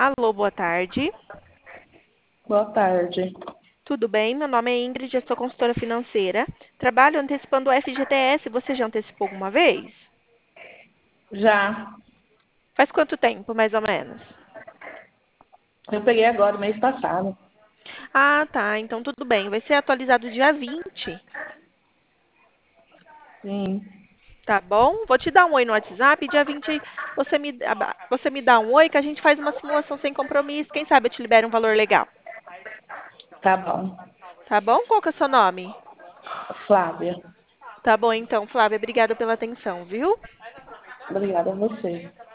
Alô, boa tarde. Boa tarde. Tudo bem? Meu nome é Ingrid, eu sou consultora financeira. Trabalho antecipando o FGTS. Você já antecipou alguma vez? Já. Faz quanto tempo, mais ou menos? Eu peguei agora, mês passado. Ah, tá. Então tudo bem. Vai ser atualizado dia 20, Sim. tá bom? Vou te dar um oi no WhatsApp. Dia 20 você me dá um oi que a gente faz uma simulação sem compromisso. Quem sabe eu te libero um valor legal. Tá bom. Tá bom? Qual que é o seu nome? Flávia. Tá bom, então, Flávia. Obrigada pela atenção, viu? Obrigada a você.